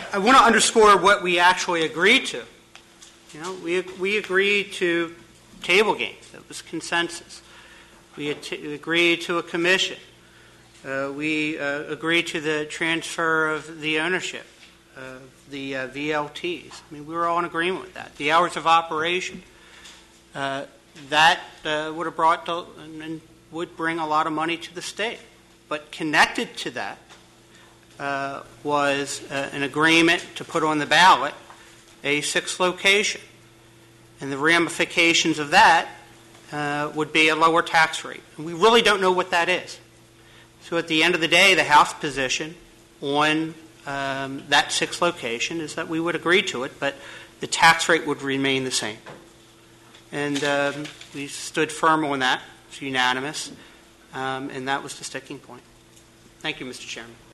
I want to underscore what we actually agreed to. We agreed to table games. That was consensus. We agreed to a commission. We agreed to the transfer of the ownership of the VLTs. I mean, we were all in agreement with that. The hours of operation, that would have brought and would bring a lot of money to the state. But connected to that was an agreement to put on the ballot a sixth location. And the ramifications of that would be a lower tax rate. And we really don't know what that is. So at the end of the day, the House position on that sixth location is that we would agree to it, but the tax rate would remain the same. And we stood firm on that. It's unanimous. And that was the sticking point. Thank you, Mr. Chairman.